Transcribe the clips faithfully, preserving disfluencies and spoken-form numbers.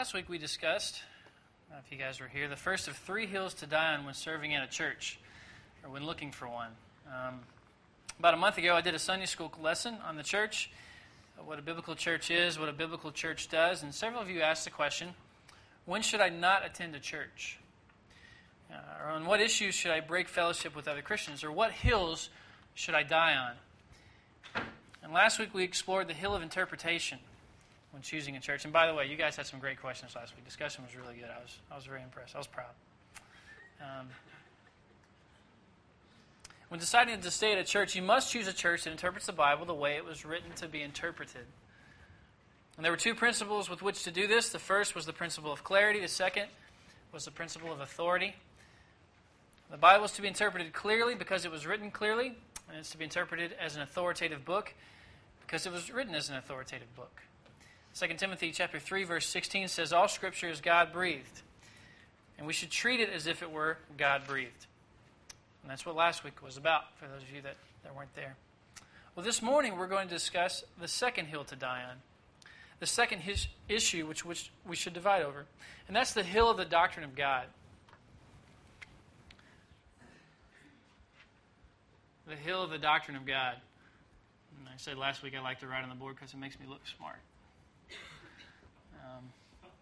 Last week we discussed, uh, if you guys were here, the first of three hills to die on when serving at a church, or when looking for one. Um, about a month ago I did a Sunday school lesson on the church, uh, what a biblical church is, what a biblical church does, and several of you asked the question, when should I not attend a church? Uh, or on what issues should I break fellowship with other Christians? Or what hills should I die on? And last week we explored the hill of interpretation when choosing a church. And by the way, you guys had some great questions last week. Discussion was really good. I was I was very impressed. I was proud. Um, when deciding to stay at a church, you must choose a church that interprets the Bible the way it was written to be interpreted. And there were two principles with which to do this. The first was the principle of clarity. The second was the principle of authority. The Bible is to be interpreted clearly because it was written clearly, and it's to be interpreted as an authoritative book because it was written as an authoritative book. Second Timothy chapter three, verse sixteen says, all Scripture is God-breathed, and we should treat it as if it were God-breathed. And that's what last week was about, for those of you that, that weren't there. Well, this morning we're going to discuss the second hill to die on, the second his, issue which, which we should divide over, and that's the hill of the doctrine of God. The hill of the doctrine of God. And I said last week I like to write on the board because it makes me look smart. Um,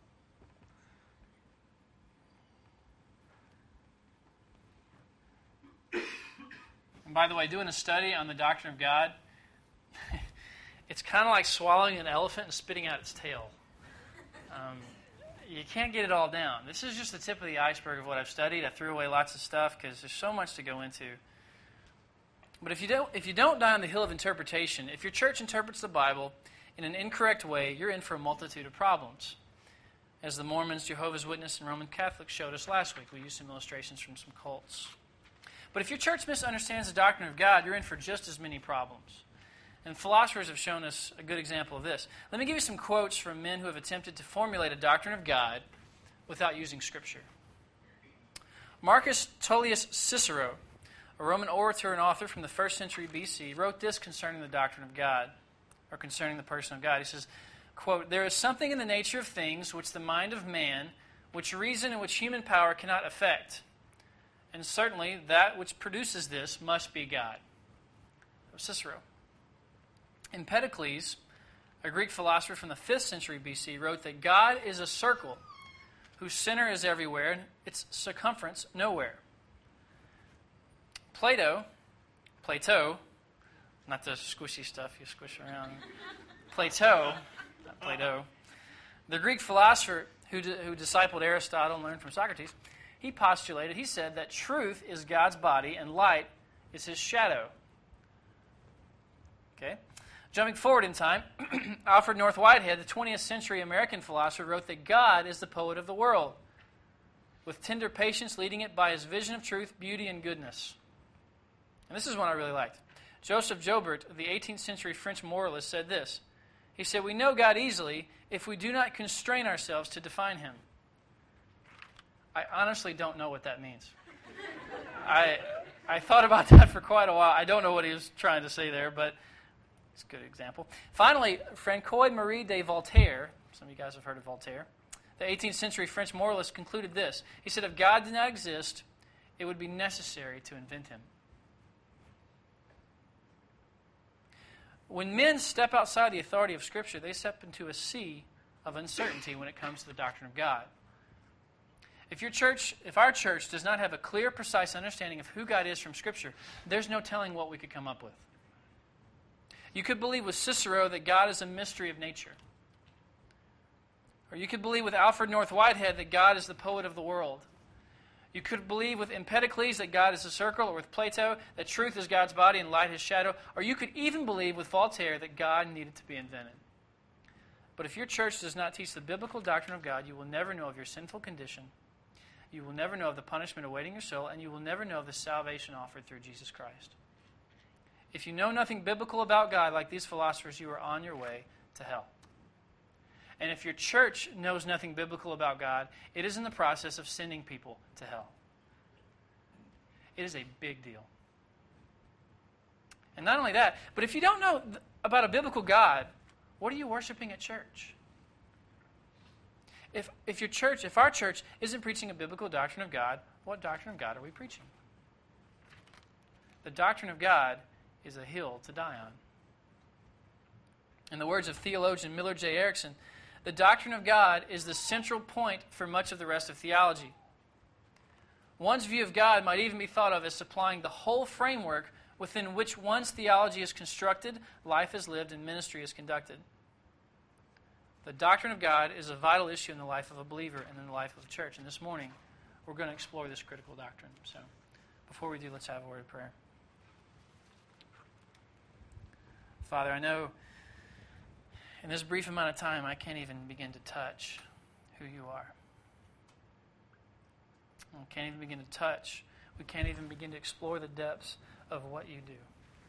and by the way, doing a study on the doctrine of God, it's kind of like swallowing an elephant and spitting out its tail. Um, you can't get it all down. This is just the tip of the iceberg of what I've studied. I threw away lots of stuff because there's so much to go into. But if you don't, if you don't die on the hill of interpretation, if your church interprets the Bible in an incorrect way, you're in for a multitude of problems. As the Mormons, Jehovah's Witnesses, and Roman Catholics showed us last week. We used some illustrations from some cults. But if your church misunderstands the doctrine of God, you're in for just as many problems. And philosophers have shown us a good example of this. Let me give you some quotes from men who have attempted to formulate a doctrine of God without using Scripture. Marcus Tullius Cicero, a Roman orator and author from the first century B C, wrote this concerning the doctrine of God, or concerning the person of God. He says, quote, there is something in the nature of things which the mind of man, which reason and which human power cannot affect. And certainly that which produces this must be God. Cicero. Empedocles, a Greek philosopher from the fifth century B C, wrote that God is a circle whose center is everywhere and its circumference nowhere. Plato, Plato, not the squishy stuff you squish around. Plato, not Plato, the Greek philosopher who, who discipled Aristotle and learned from Socrates, he postulated, he said that truth is God's body and light is his shadow. Okay? Jumping forward in time, Alfred North Whitehead, the twentieth century American philosopher, wrote that God is the poet of the world, with tender patience leading it by his vision of truth, beauty, and goodness. And this is one I really liked. Joseph Joubert, the eighteenth century French moralist, said this. He said, we know God easily if we do not constrain ourselves to define him. I honestly don't know what that means. I I thought about that for quite a while. I don't know what he was trying to say there, but it's a good example. Finally, Francois-Marie de Voltaire, some of you guys have heard of Voltaire, the eighteenth century French moralist, concluded this. He said, if God did not exist, it would be necessary to invent him. When men step outside the authority of Scripture, they step into a sea of uncertainty when it comes to the doctrine of God. If your church, if our church does not have a clear, precise understanding of who God is from Scripture, there's no telling what we could come up with. You could believe with Cicero that God is a mystery of nature. Or you could believe with Alfred North Whitehead that God is the poet of the world. You could believe with Empedocles that God is a circle, or with Plato that truth is God's body and light his shadow, or you could even believe with Voltaire that God needed to be invented. But if your church does not teach the biblical doctrine of God, you will never know of your sinful condition, you will never know of the punishment awaiting your soul, and you will never know of the salvation offered through Jesus Christ. If you know nothing biblical about God, like these philosophers, you are on your way to hell. And if your church knows nothing biblical about God, it is in the process of sending people to hell. It is a big deal. And not only that, but if you don't know th- about a biblical God, what are you worshiping at church? If, if your church, if our church isn't preaching a biblical doctrine of God, what doctrine of God are we preaching? The doctrine of God is a hill to die on. In the words of theologian Millard J. Erickson, the doctrine of God is the central point for much of the rest of theology. One's view of God might even be thought of as supplying the whole framework within which one's theology is constructed, life is lived, and ministry is conducted. The doctrine of God is a vital issue in the life of a believer and in the life of the church. And this morning, we're going to explore this critical doctrine. So, before we do, let's have a word of prayer. Father, I know in this brief amount of time, I can't even begin to touch who you are. We can't even begin to touch. We can't even begin to explore the depths of what you do.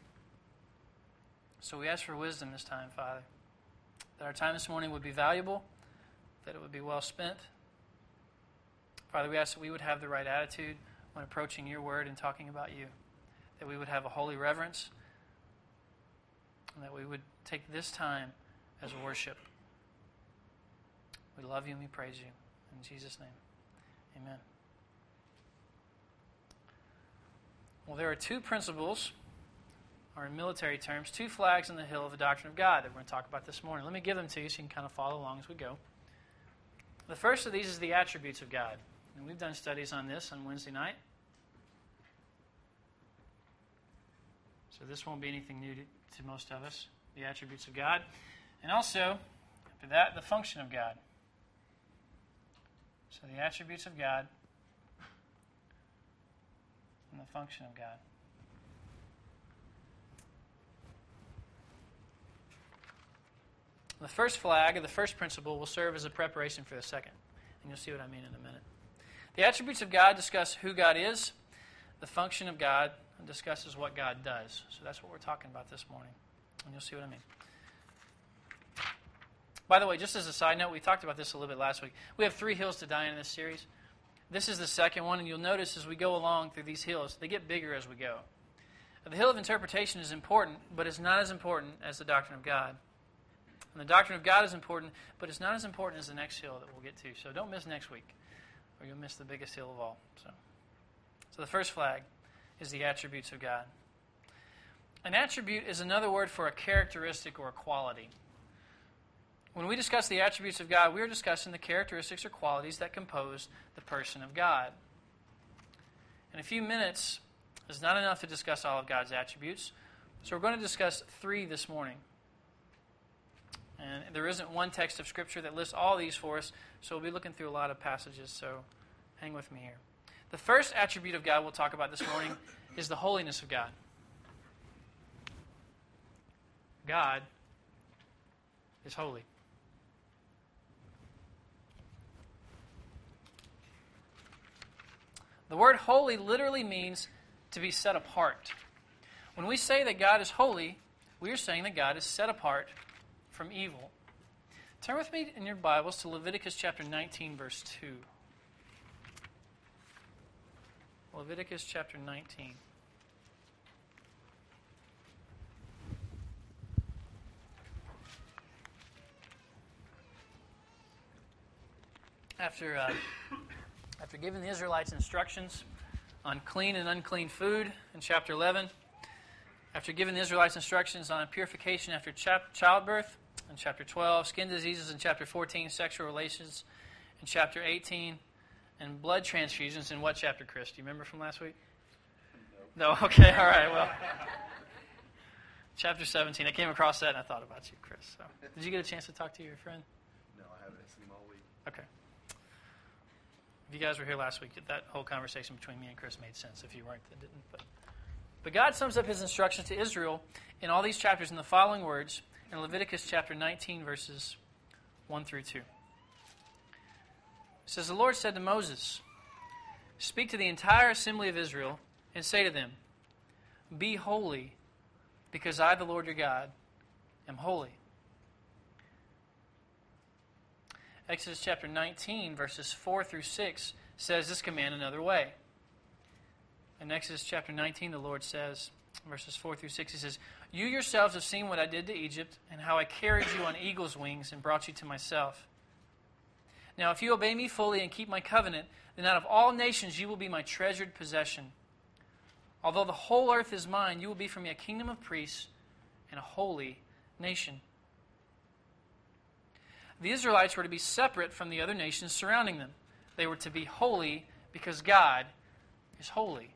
So we ask for wisdom this time, Father, that our time this morning would be valuable, that it would be well spent. Father, we ask that we would have the right attitude when approaching your word and talking about you, that we would have a holy reverence, and that we would take this time as worship. We love you and we praise you. In Jesus' name, amen. Well, there are two principles, or in military terms, two flags on the hill of the doctrine of God that we're going to talk about this morning. Let me give them to you so you can kind of follow along as we go. The first of these is the attributes of God. And we've done studies on this on Wednesday night. So this won't be anything new to, to most of us, the attributes of God. And also, after that, the function of God. So the attributes of God and the function of God. The first flag, or the first principle, will serve as a preparation for the second. And you'll see what I mean in a minute. The attributes of God discuss who God is. The function of God discusses what God does. So that's what we're talking about this morning. And you'll see what I mean. By the way, just as a side note, we talked about this a little bit last week. We have three hills to die in this series. This is the second one, and you'll notice as we go along through these hills, they get bigger as we go. The hill of interpretation is important, but it's not as important as the doctrine of God. And the doctrine of God is important, but it's not as important as the next hill that we'll get to. So don't miss next week, or you'll miss the biggest hill of all. So, so the first flag is the attributes of God. An attribute is another word for a characteristic or a quality. When we discuss the attributes of God, we are discussing the characteristics or qualities that compose the person of God. In a few minutes, it's not enough to discuss all of God's attributes, so we're going to discuss three this morning. And there isn't one text of Scripture that lists all these for us, so we'll be looking through a lot of passages, so hang with me here. The first attribute of God we'll talk about this morning is the holiness of God. God is holy. The word holy literally means to be set apart. When we say that God is holy, we are saying that God is set apart from evil. Turn with me in your Bibles to Leviticus chapter nineteen, verse two. Leviticus chapter nineteen. After, uh, after giving the Israelites instructions on clean and unclean food in chapter eleven, after giving the Israelites instructions on purification after chap- childbirth in chapter twelve, skin diseases in chapter fourteen, sexual relations in chapter eighteen, and blood transfusions in what chapter, Chris? Do you remember from last week? No. No? Okay, all right, well. Chapter seventeen. I came across that and I thought about you, Chris. So, did you get a chance to talk to your friend? No, I haven't seen him all week. Okay. If you guys were here last week, that whole conversation between me and Chris made sense. If you weren't, it didn't. But, but God sums up his instructions to Israel in all these chapters in the following words in Leviticus chapter nineteen, verses one through two. It says, "The Lord said to Moses, 'Speak to the entire assembly of Israel and say to them, Be holy, because I, the Lord your God, am holy.'" Exodus chapter nineteen, verses four through six, says this command another way. In Exodus chapter nineteen, the Lord says, verses four through six, he says, "You yourselves have seen what I did to Egypt, and how I carried you on eagle's wings and brought you to myself. Now if you obey me fully and keep my covenant, then out of all nations you will be my treasured possession. Although the whole earth is mine, you will be for me a kingdom of priests and a holy nation. The Israelites were to be separate from the other nations surrounding them. They were to be holy because God is holy.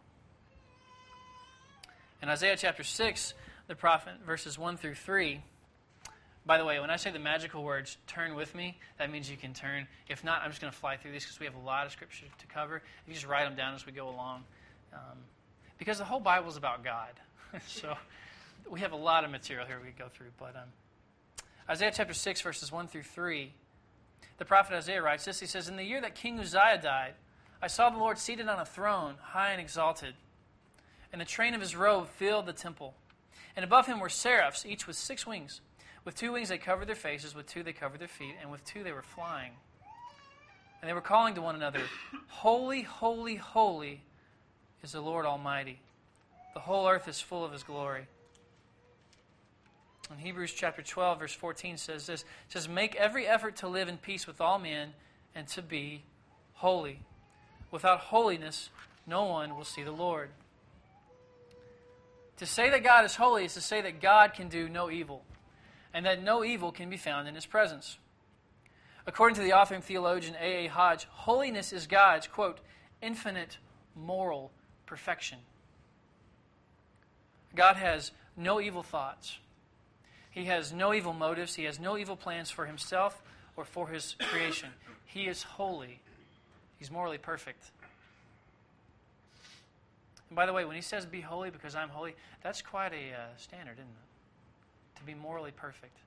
In Isaiah chapter six, the prophet, verses one through three, by the way, when I say the magical words, turn with me, that means you can turn. If not, I'm just going to fly through these because we have a lot of scripture to cover. You just write them down as we go along. Um, because the whole Bible is about God. So we have a lot of material here we could go through. But um, Isaiah chapter six, verses one through three, the prophet Isaiah writes this. He says, "In the year that King Uzziah died, I saw the Lord seated on a throne, high and exalted, and the train of his robe filled the temple. And above him were seraphs, each with six wings. With two wings they covered their faces, with two they covered their feet, and with two they were flying. And they were calling to one another, 'Holy, holy, holy is the Lord Almighty. The whole earth is full of his glory.'" In Hebrews chapter twelve, verse fourteen says this. It says, "Make every effort to live in peace with all men and to be holy. Without holiness, no one will see the Lord." To say that God is holy is to say that God can do no evil, and that no evil can be found in his presence. According to the author and theologian A A Hodge, holiness is God's, quote, "infinite moral perfection." God has no evil thoughts. He has no evil motives. He has no evil plans for himself or for his creation. He is holy. He's morally perfect. And by the way, when he says be holy because I'm holy, that's quite a uh, standard, isn't it? To be morally perfect.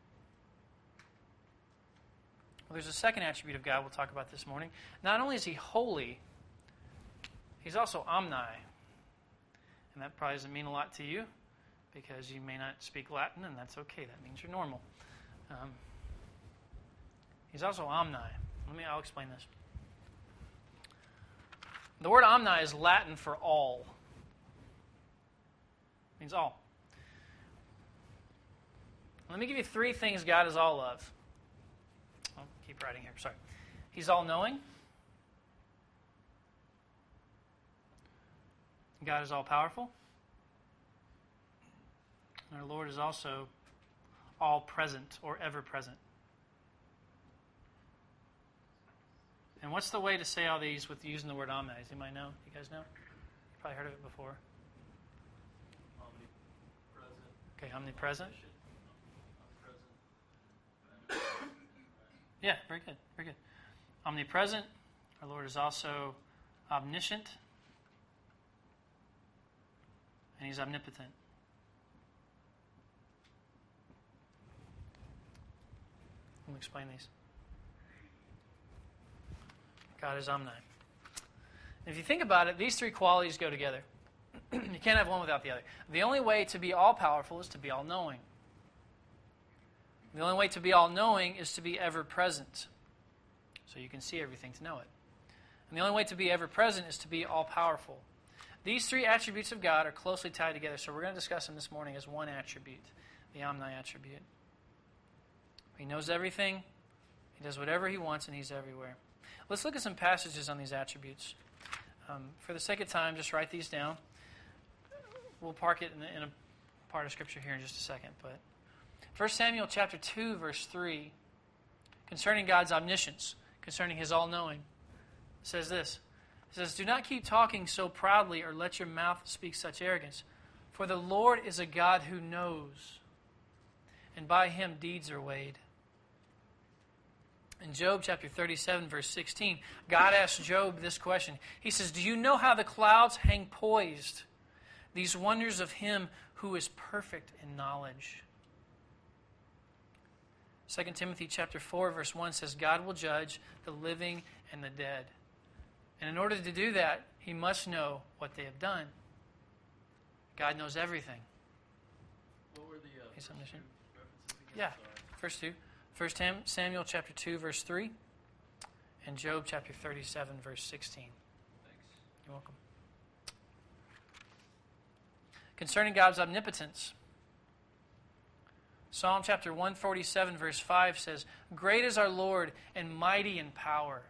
Well, there's a second attribute of God we'll talk about this morning. Not only is he holy, he's also omni. And that probably doesn't mean a lot to you because you may not speak Latin, and that's okay. That means you're normal. Um, he's also omni. Let me, I'll explain this. The word omni is Latin for all. It means all. Let me give you three things God is all of. I'll keep writing here. Sorry. He's all-knowing. God is all-powerful. And our Lord is also all-present or ever-present. And what's the way to say all these with using the word omni? Does anybody know? You guys know? You've probably heard of it before. Omnipresent. Okay, omnipresent. Yeah, very good, very good. Omnipresent. Our Lord is also omniscient. And he's omnipotent. Let me explain these. God is omni. If you think about it, these three qualities go together. You can't have one without the other. The only way to be all-powerful is to be all-knowing. The only way to be all-knowing is to be ever-present. So you can see everything to know it. And the only way to be ever-present is to be all-powerful. These three attributes of God are closely tied together, so we're going to discuss them this morning as one attribute, the omni attribute. He knows everything, he does whatever he wants, and he's everywhere. Let's look at some passages on these attributes. Um, for the sake of time, just write these down. We'll park it in, in a part of Scripture here in just a second. But First Samuel chapter two, verse three, concerning God's omniscience, concerning his all-knowing, says this. It says, "Do not keep talking so proudly or let your mouth speak such arrogance. For the Lord is a God who knows, and by him deeds are weighed." In Job chapter thirty-seven, verse sixteen, God asked Job this question. He says, "Do you know how the clouds hang poised, these wonders of him who is perfect in knowledge?" Second Timothy chapter four, verse one says, "God will judge the living and the dead. And in order to do that, he must know what they have done." God knows everything. What were the uh, He's omniscient. references again? Yeah, Sorry. first two. First Samuel chapter two, verse three, and Job chapter thirty-seven, verse sixteen. Thanks. You're welcome. Concerning God's omnipotence, Psalm chapter one forty-seven, verse five says, "Great is our Lord and mighty in power."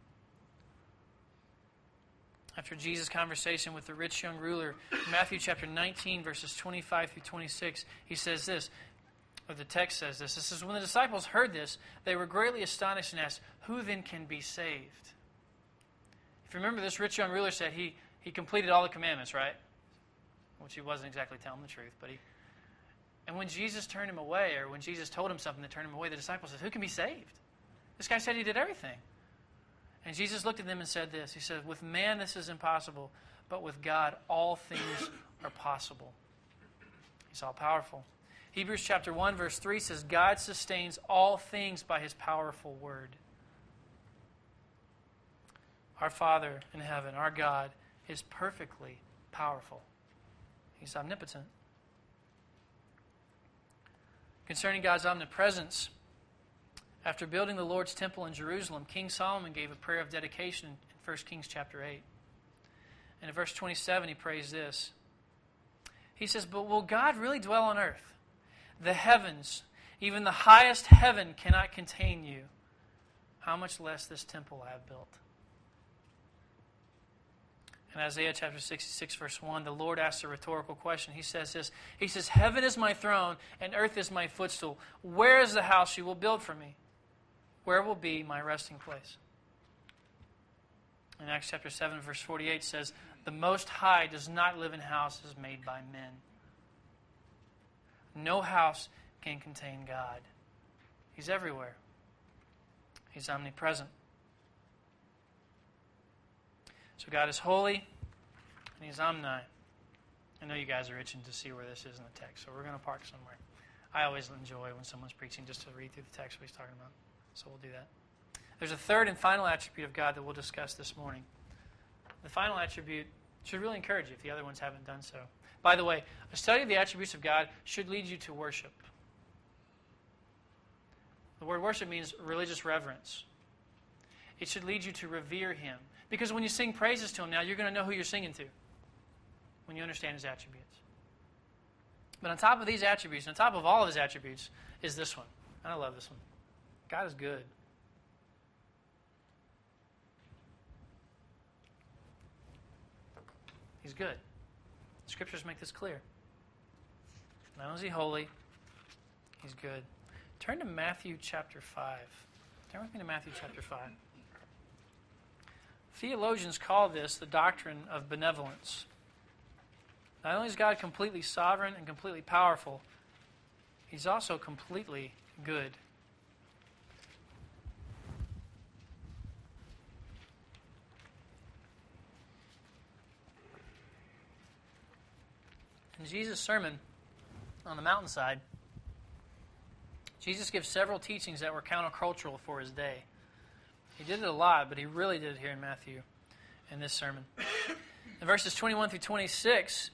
After Jesus' conversation with the rich young ruler, Matthew chapter nineteen, verses twenty-five through twenty-six, he says this, or the text says this. It says, "When the disciples heard this, they were greatly astonished and asked, 'Who then can be saved?'" If you remember, this rich young ruler said he, he completed all the commandments, right? Which he wasn't exactly telling the truth, but he... And when Jesus turned him away, or when Jesus told him something that turned him away, the disciples said, "Who can be saved? This guy said he did everything." And Jesus looked at them and said this. He said, "With man this is impossible, but with God all things are possible." He's all powerful. Hebrews chapter one, verse three says, "God sustains all things by his powerful word." Our Father in heaven, our God, is perfectly powerful. He's omnipotent. Concerning God's omnipresence, after building the Lord's temple in Jerusalem, King Solomon gave a prayer of dedication in First Kings chapter eight. And in verse twenty-seven, he prays this. He says, "But will God really dwell on earth? The heavens, even the highest heaven, cannot contain you. How much less this temple I have built?" In Isaiah chapter sixty-six, verse one, the Lord asks a rhetorical question. He says this. He says, "Heaven is my throne, and earth is my footstool. Where is the house you will build for me? Where will be my resting place?" In Acts chapter seven, verse forty-eight says, "The Most High does not live in houses made by men." No house can contain God. He's everywhere. He's omnipresent. So God is holy, and he's omni. I know you guys are itching to see where this is in the text, so we're going to park somewhere. I always enjoy when someone's preaching just to read through the text what he's talking about. So we'll do that. There's a third and final attribute of God that we'll discuss this morning. The final attribute should really encourage you if the other ones haven't done so. By the way, a study of the attributes of God should lead you to worship. The word worship means religious reverence. It should lead you to revere him. Because when you sing praises to him now, you're going to know who you're singing to when you understand his attributes. But on top of these attributes, on top of all of his attributes, is this one. And I love this one. God is good. He's good. The scriptures make this clear. Not only is he holy, he's good. Turn to Matthew chapter five. Turn with me to Matthew chapter five. Theologians call this the doctrine of benevolence. Not only is God completely sovereign and completely powerful, he's also completely good. In Jesus' sermon on the mountainside, Jesus gives several teachings that were countercultural for his day. He did it a lot, but he really did it here in Matthew in this sermon. In verses twenty-one through twenty-six,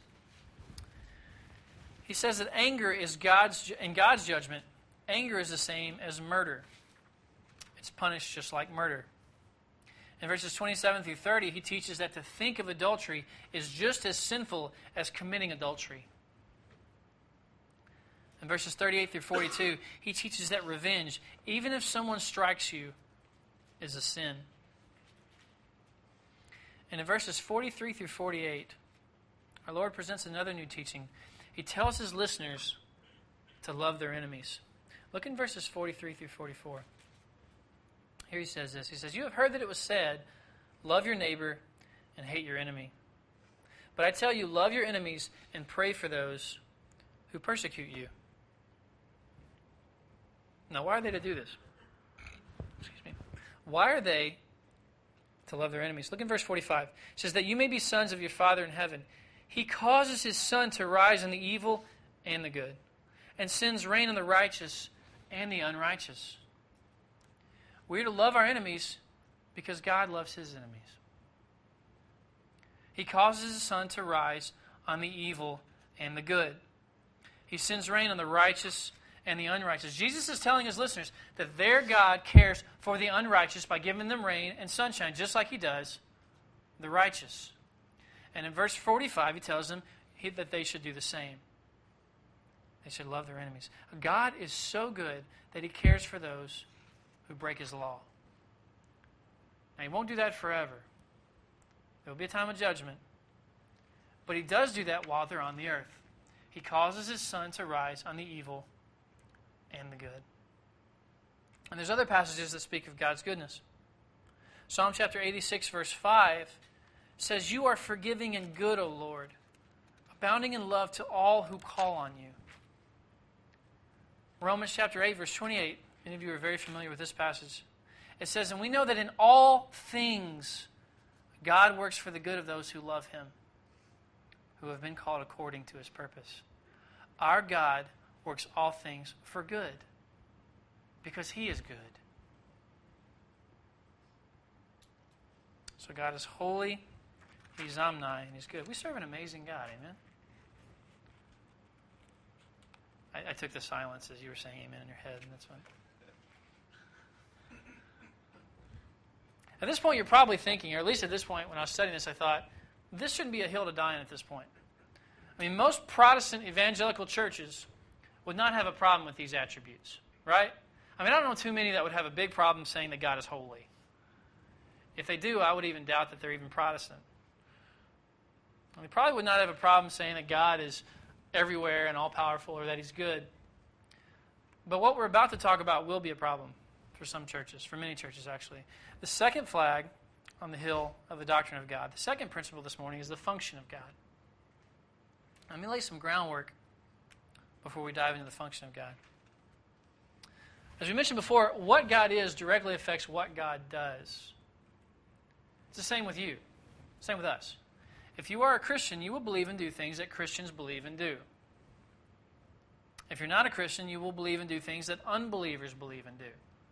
he says that anger is God's, in God's judgment, anger is the same as murder. It's punished just like murder. In verses twenty-seven through thirty, he teaches that to think of adultery is just as sinful as committing adultery. In verses thirty-eight through forty-two, he teaches that revenge, even if someone strikes you, is a sin. And in verses forty-three through forty-eight, our Lord presents another new teaching. He tells his listeners to love their enemies. Look in verses forty-three through forty-four. Here he says this. He says, "You have heard that it was said, 'Love your neighbor and hate your enemy.' But I tell you, love your enemies and pray for those who persecute you." Now, why are they to do this? Excuse me. Why are they to love their enemies? Look in verse forty-five. It says, "That you may be sons of your Father in heaven. He causes his sun to rise on the evil and the good, and sends rain on the righteous and the unrighteous." We're to love our enemies because God loves his enemies. He causes his sun to rise on the evil and the good. He sends rain on the righteous and the unrighteous. Jesus is telling his listeners that their God cares for the unrighteous by giving them rain and sunshine, just like he does the righteous. And in verse forty-five, he tells them that they should do the same. they should love their enemies. God is so good that he cares for those who break his law. Now, he won't do that forever. There will be a time of judgment. But he does do that while they're on the earth. He causes his sun to rise on the evil and the good. And there's other passages that speak of God's goodness. Psalm chapter eighty-six, verse five says, "You are forgiving and good, O Lord, abounding in love to all who call on you." Romans chapter eight, verse twenty-eight, many of you are very familiar with this passage. It says, "And we know that in all things God works for the good of those who love him, who have been called according to his purpose." Our God works all things for good because he is good. So God is holy, he's omni, and he's good. We serve an amazing God, amen? I, I took the silence as you were saying amen in your head, and that's fine. At this point, you're probably thinking, or at least at this point when I was studying this, I thought, this shouldn't be a hill to die on at this point. I mean, most Protestant evangelical churches would not have a problem with these attributes, right? I mean, I don't know too many that would have a big problem saying that God is holy. If they do, I would even doubt that they're even Protestant. And they probably would not have a problem saying that God is everywhere and all-powerful or that he's good. But what we're about to talk about will be a problem for some churches, for many churches actually. The second flag on the hill of the doctrine of God, the second principle this morning is the function of God. Let me lay some groundwork before we dive into the function of God. As we mentioned before, what God is directly affects what God does. It's the same with you. Same with us. If you are a Christian, you will believe and do things that Christians believe and do. If you're not a Christian, you will believe and do things that unbelievers believe and do.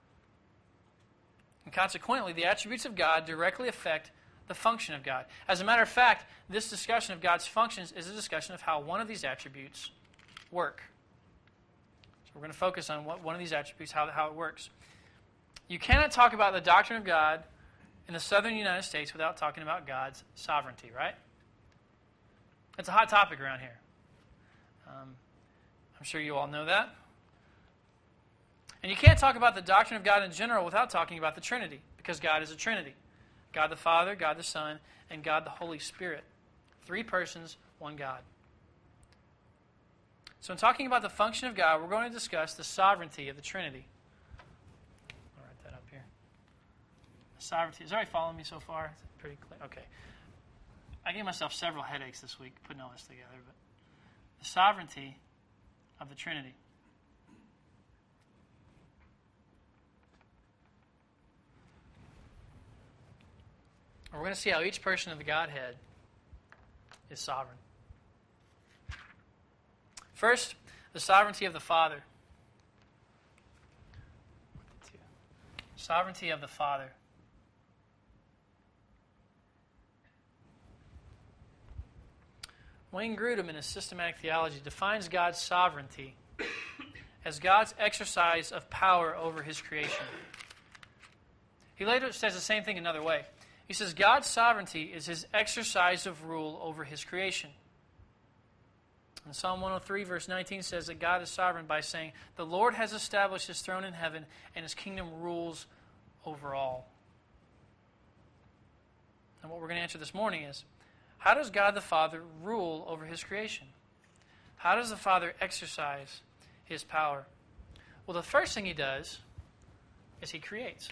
And consequently, the attributes of God directly affect the function of God. As a matter of fact, this discussion of God's functions is a discussion of how one of these attributes work. So we're going to focus on what one of these attributes, how, how it works. You cannot talk about the doctrine of God in the southern United States without talking about God's sovereignty, right? It's a hot topic around here. Um, I'm sure you all know that. And you can't talk about the doctrine of God in general without talking about the Trinity, because God is a Trinity. God the Father, God the Son, and God the Holy Spirit. Three persons, one God. So in talking about the function of God, we're going to discuss the sovereignty of the Trinity. I'll write that up here. The sovereignty. Is everybody following me so far? Is it pretty clear? Okay. I gave myself several headaches this week putting all this together, but the sovereignty of the Trinity. We're going to see how each person of the Godhead is sovereign. First, the sovereignty of the Father. Sovereignty of the Father. Wayne Grudem, in his systematic theology, defines God's sovereignty as God's exercise of power over his creation. He later says the same thing another way. He says God's sovereignty is his exercise of rule over his creation. And Psalm one oh three, verse nineteen says that God is sovereign by saying, "The Lord has established his throne in heaven, and his kingdom rules over all." And what we're going to answer this morning is, how does God the Father rule over his creation? How does the Father exercise his power? Well, the first thing he does is he creates.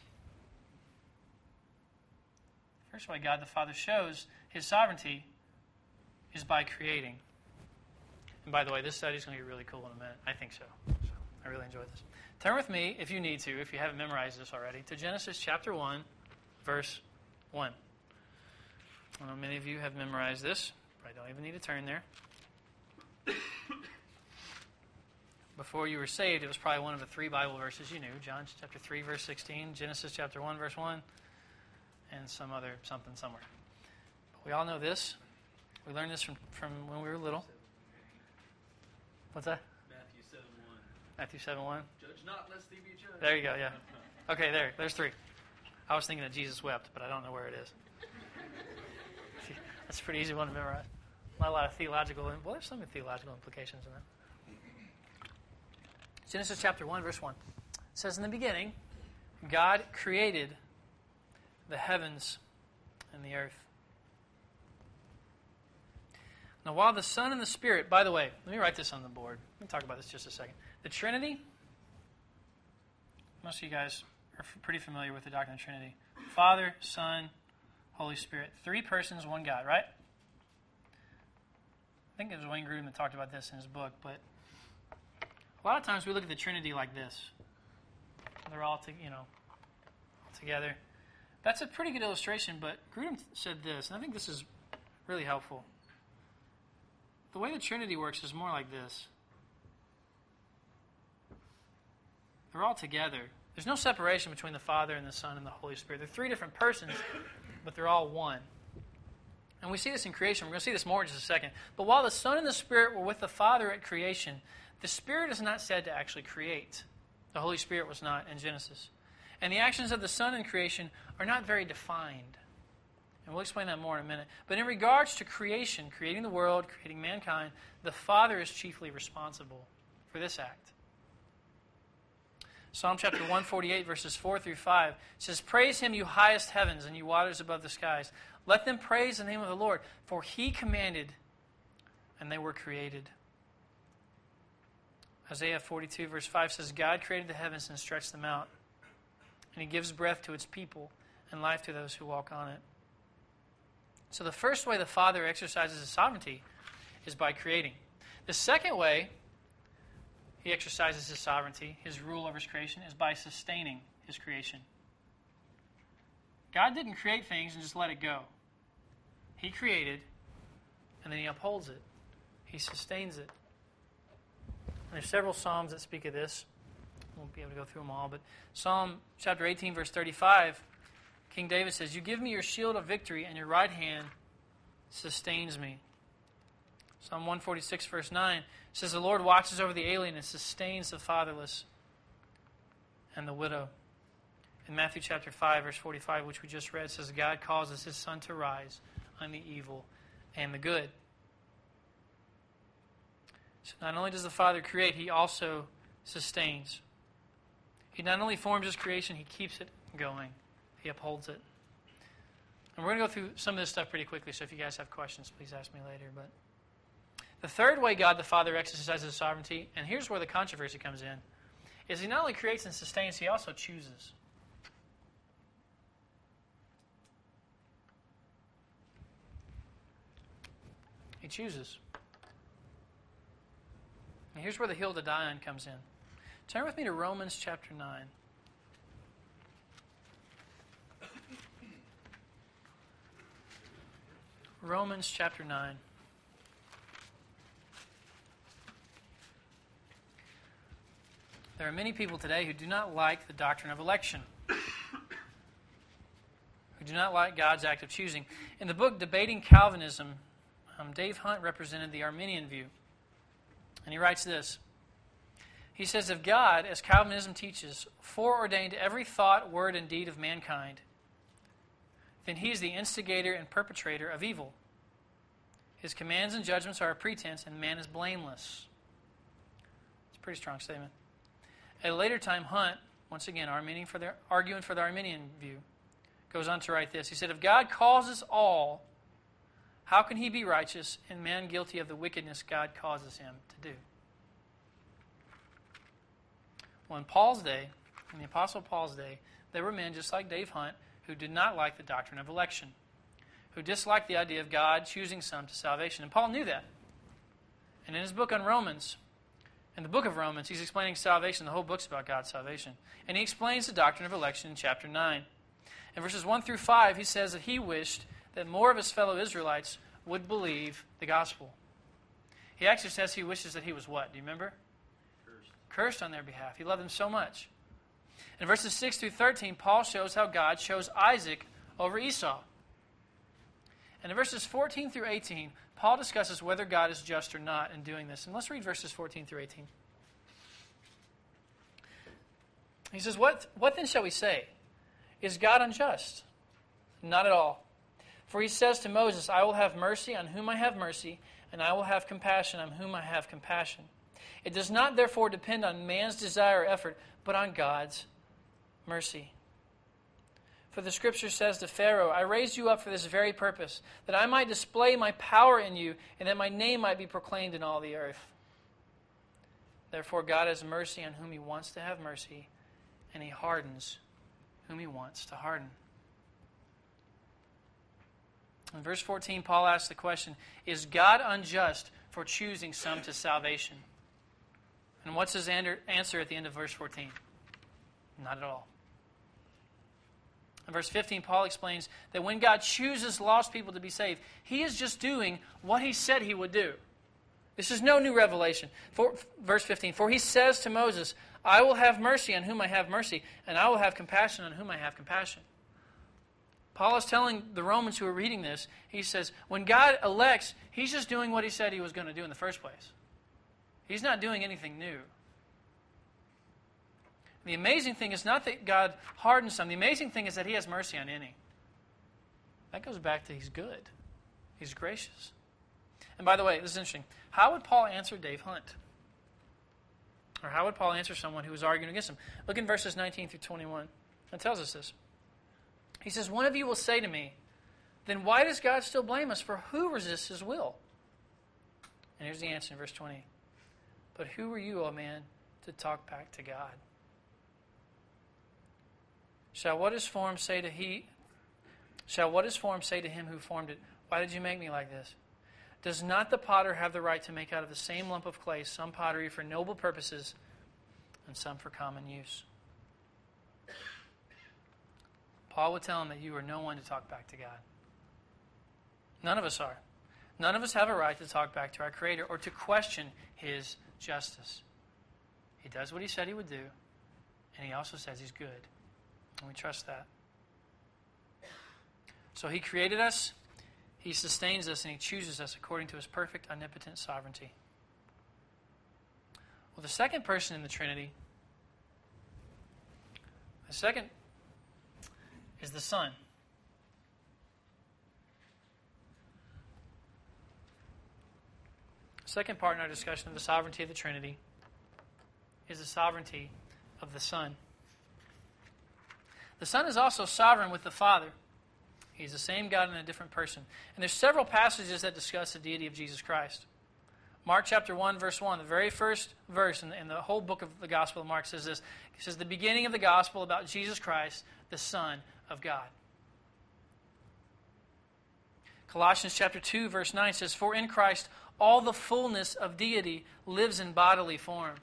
First way God the Father shows his sovereignty is by creating. And by the way, this study is going to be really cool in a minute. I think so. so. I really enjoyed this. Turn with me, if you need to, if you haven't memorized this already, to Genesis chapter one, verse one. I know many of you have memorized this, but I don't even need to turn there. Before you were saved, it was probably one of the three Bible verses you knew. John chapter three, verse sixteen, Genesis chapter one, verse one, and some other something somewhere. But we all know this. We learned this from, from when we were little. What's that? Matthew seven one. Matthew seven one. Judge not, lest thee be judged. There you go, yeah. Okay, there. There's three. I was thinking that Jesus wept, but I don't know where it is. That's a pretty easy one to memorize. Not a lot of theological, well, there's some theological implications in that. Genesis chapter one, verse one. It says, in the beginning, God created the heavens and the earth. Now, while the Son and the Spirit, by the way, let me write this on the board. Let me talk about this just a second. The Trinity, most of you guys are pretty familiar with the doctrine of the Trinity. Father, Son, Holy Spirit. Three persons, one God, right? I think it was Wayne Grudem that talked about this in his book, but a lot of times we look at the Trinity like this. They're all, to, you know, together. That's a pretty good illustration, but Grudem said this, and I think this is really helpful. The way the Trinity works is more like this. They're all together. There's no separation between the Father and the Son and the Holy Spirit. They're three different persons, but they're all one. And we see this in creation. We're going to see this more in just a second. But while the Son and the Spirit were with the Father at creation, the Spirit is not said to actually create. The Holy Spirit was not in Genesis. And the actions of the Son in creation are not very defined. And we'll explain that more in a minute. But in regards to creation, creating the world, creating mankind, the Father is chiefly responsible for this act. Psalm chapter one forty-eight, verses four through five says, "Praise him, you highest heavens, and you waters above the skies. Let them praise the name of the Lord, for he commanded, and they were created." Isaiah forty-two, verse five says, "God created the heavens and stretched them out, and he gives breath to its people and life to those who walk on it." So the first way the Father exercises his sovereignty is by creating. The second way he exercises his sovereignty, his rule over his creation, is by sustaining his creation. God didn't create things and just let it go. He created, and then he upholds it. He sustains it. And there's several Psalms that speak of this. Won't be able to go through them all, but Psalm chapter eighteen, verse thirty-five, King David says, "You give me your shield of victory, and your right hand sustains me." Psalm one forty-six, verse nine says, "The Lord watches over the alien and sustains the fatherless and the widow." In Matthew chapter five, verse forty-five, which we just read, says, "God causes his sun to rise on the evil and the good." So not only does the Father create, he also sustains. He not only forms his creation, he keeps it going. He upholds it. And we're going to go through some of this stuff pretty quickly, so if you guys have questions, please ask me later. But the third way God the Father exercises his sovereignty, and here's where the controversy comes in, is he not only creates and sustains, he also chooses. He chooses. And here's where the hill to die on comes in. Turn with me to Romans chapter nine. Romans chapter nine. There are many people today who do not like the doctrine of election, who do not like God's act of choosing. In the book Debating Calvinism, um, Dave Hunt represented the Arminian view. And he writes this. He says, "If God, as Calvinism teaches, foreordained every thought, word, and deed of mankind, then he is the instigator and perpetrator of evil. His commands and judgments are a pretense, and man is blameless." It's a pretty strong statement. At a later time, Hunt, once again Arminian for the, arguing for the Arminian view, goes on to write this. He said, "If God causes all, how can he be righteous and man guilty of the wickedness God causes him to do?" Well, in Paul's day, in the Apostle Paul's day, there were men just like Dave Hunt who did not like the doctrine of election, who disliked the idea of God choosing some to salvation. And Paul knew that. And in his book on Romans, in the book of Romans, he's explaining salvation. The whole book's about God's salvation. And he explains the doctrine of election in chapter nine. In verses one through five, he says that he wished that more of his fellow Israelites would believe the gospel. He actually says he wishes that he was what? Do you remember? Cursed. Cursed on their behalf. He loved them so much. In verses six through thirteen, Paul shows how God chose Isaac over Esau. And in verses fourteen through eighteen, Paul discusses whether God is just or not in doing this. And let's read verses fourteen through eighteen. He says, What, what then shall we say? Is God unjust? Not at all. For he says to Moses, I will have mercy on whom I have mercy, and I will have compassion on whom I have compassion. It does not therefore depend on man's desire or effort, but on God's mercy. For the Scripture says to Pharaoh, I raised you up for this very purpose, that I might display my power in you, and that my name might be proclaimed in all the earth. Therefore God has mercy on whom he wants to have mercy, and he hardens whom he wants to harden. In verse fourteen, Paul asks the question, is God unjust for choosing some to salvation? And what's his answer at the end of verse fourteen? Not at all. In verse fifteen, Paul explains that when God chooses lost people to be saved, he is just doing what he said he would do. This is no new revelation. For, verse fifteen, for he says to Moses, I will have mercy on whom I have mercy, and I will have compassion on whom I have compassion. Paul is telling the Romans who are reading this, he says, when God elects, he's just doing what he said he was going to do in the first place. He's not doing anything new. The amazing thing is not that God hardens some. The amazing thing is that he has mercy on any. That goes back to he's good. He's gracious. And by the way, this is interesting. How would Paul answer Dave Hunt? Or how would Paul answer someone who was arguing against him? Look in verses nineteen through twenty-one. It tells us this. He says, one of you will say to me, then why does God still blame us? For who resists his will? And here's the answer in verse twenty. But who are you, O man, to talk back to God? Shall what is formed say to he shall what is formed say to him who formed it, why did you make me like this? Does not the potter have the right to make out of the same lump of clay some pottery for noble purposes and some for common use? Paul would tell him that you are no one to talk back to God. None of us are. None of us have a right to talk back to our Creator or to question his justice. He does what he said he would do, and he also says he's good. And we trust that. So he created us, he sustains us, and he chooses us according to his perfect, omnipotent sovereignty. Well, the second person in the Trinity, the second is the Son. The second part in our discussion of the sovereignty of the Trinity is the sovereignty of the Son. The Son is also sovereign with the Father. He's the same God in a different person. And there's several passages that discuss the deity of Jesus Christ. Mark chapter one, verse one, the very first verse in the, in the whole book of the Gospel of Mark says this. It says, the beginning of the gospel about Jesus Christ, the Son of God. Colossians chapter two, verse nine says, for in Christ all the fullness of deity lives in bodily form.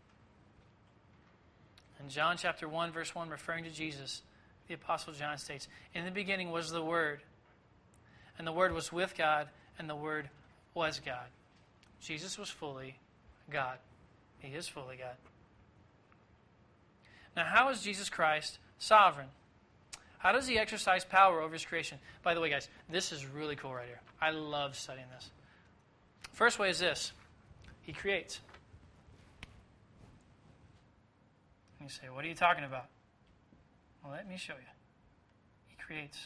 And John chapter one, verse one, referring to Jesus, the Apostle John states, in the beginning was the Word, and the Word was with God, and the Word was God. Jesus was fully God. He is fully God. Now, how is Jesus Christ sovereign? How does he exercise power over his creation? By the way, guys, this is really cool right here. I love studying this. First way is this. He creates. You say, what are you talking about? Well, let me show you. He creates.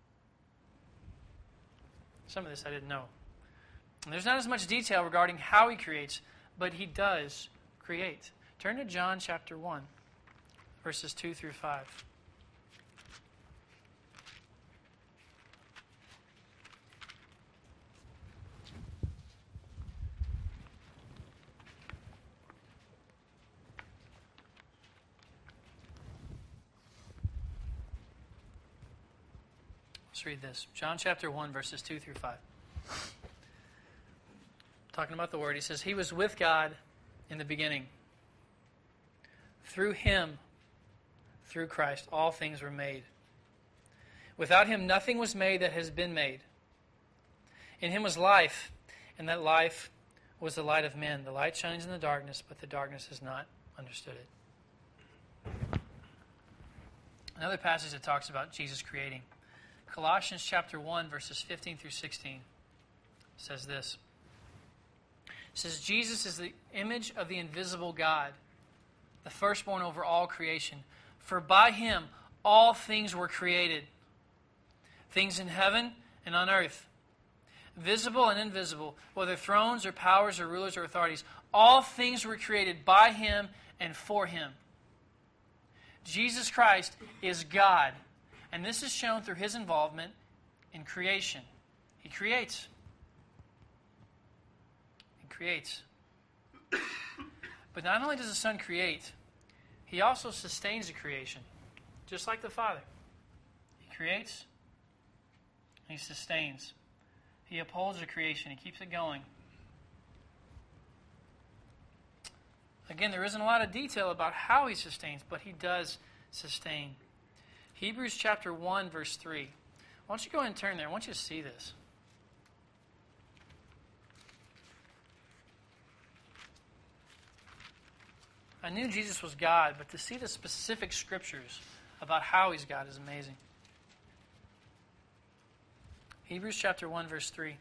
Some of this I didn't know. And there's not as much detail regarding how he creates, but he does create. Turn to John chapter one, verses two through five. Let's read this. John chapter one, verses two through five. Talking about the Word, he says, he was with God in the beginning. Through him, through Christ, all things were made. Without him, nothing was made that has been made. In him was life, and that life was the light of men. The light shines in the darkness, but the darkness has not understood it. Another passage that talks about Jesus creating. Colossians chapter one, verses fifteen through sixteen says this. It says, Jesus is the image of the invisible God, the firstborn over all creation. For by him all things were created, things in heaven and on earth, visible and invisible, whether thrones or powers or rulers or authorities. All things were created by him and for him. Jesus Christ is God, and this is shown through his involvement in creation. He creates. He creates. But not only does the Son create, he also sustains the creation, just like the Father. He creates, and he sustains. He upholds the creation. He keeps it going. Again, there isn't a lot of detail about how he sustains, but he does sustain. Hebrews chapter one, verse three. Why don't you go ahead and turn there? I want you to see this. I knew Jesus was God, but to see the specific scriptures about how he's God is amazing. Hebrews chapter one, verse three.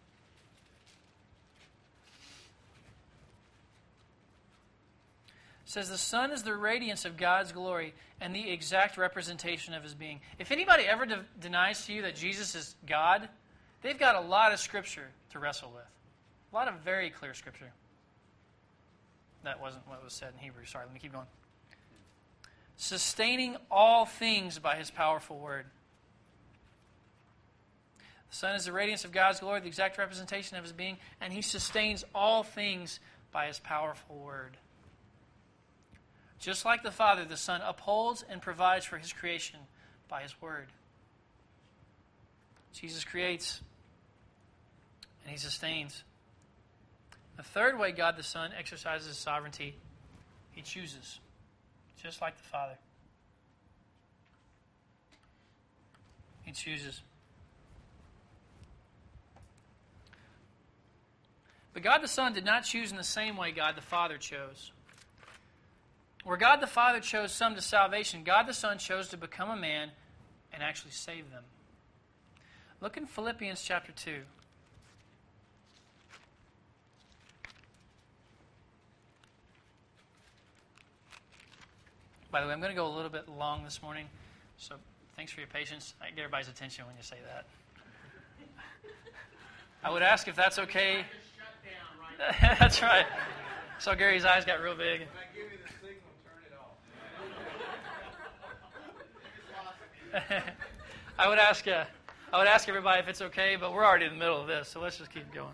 It says, the Son is the radiance of God's glory and the exact representation of his being. If anybody ever de- denies to you that Jesus is God, they've got a lot of scripture to wrestle with. A lot of very clear scripture. That wasn't what was said in Hebrew. Sorry, let me keep going. Sustaining all things by his powerful word. The Son is the radiance of God's glory, the exact representation of his being, and he sustains all things by his powerful word. Just like the Father, the Son upholds and provides for his creation by his word. Jesus creates, and he sustains. The third way God the Son exercises his sovereignty, he chooses, just like the Father. He chooses. But God the Son did not choose in the same way God the Father chose. Where God the Father chose some to salvation, God the Son chose to become a man and actually save them. Look in Philippians chapter two. By the way, I'm going to go a little bit long this morning, so thanks for your patience. I get everybody's attention when you say that. I would ask if that's okay. That's right. So Gary's eyes got real big. I would ask uh, I would ask everybody if it's okay, but we're already in the middle of this, so let's just keep going.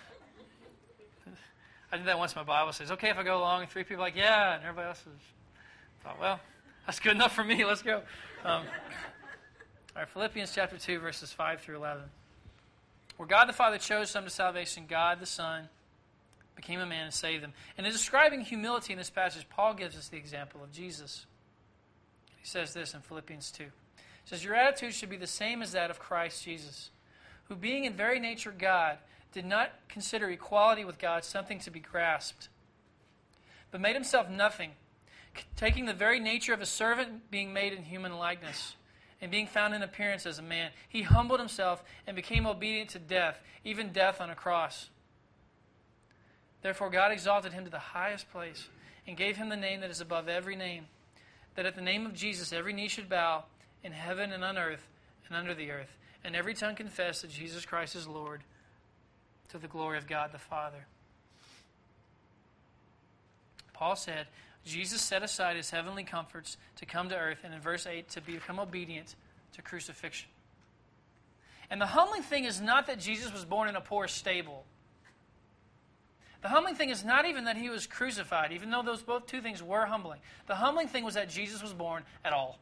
I did that once in my Bible. It says, okay if I go long? And three people are like, yeah, and everybody else is, thought, well, that's good enough for me. Let's go. Um, all right, Philippians chapter two, verses five through eleven. Where God the Father chose some to salvation, God the Son became a man and saved them. And in describing humility in this passage, Paul gives us the example of Jesus. He says this in Philippians two. It says, your attitude should be the same as that of Christ Jesus, who being in very nature God, did not consider equality with God something to be grasped, but made himself nothing, taking the very nature of a servant, being made in human likeness, and being found in appearance as a man. He humbled himself and became obedient to death, even death on a cross. Therefore God exalted him to the highest place and gave him the name that is above every name, that at the name of Jesus every knee should bow, in heaven and on earth and under the earth, and every tongue confess that Jesus Christ is Lord, to the glory of God the Father. Paul said, Jesus set aside his heavenly comforts to come to earth, and in verse eight, to become obedient to crucifixion. And the humbling thing is not that Jesus was born in a poor stable. The humbling thing is not even that he was crucified, even though those both two things were humbling. The humbling thing was that Jesus was born at all.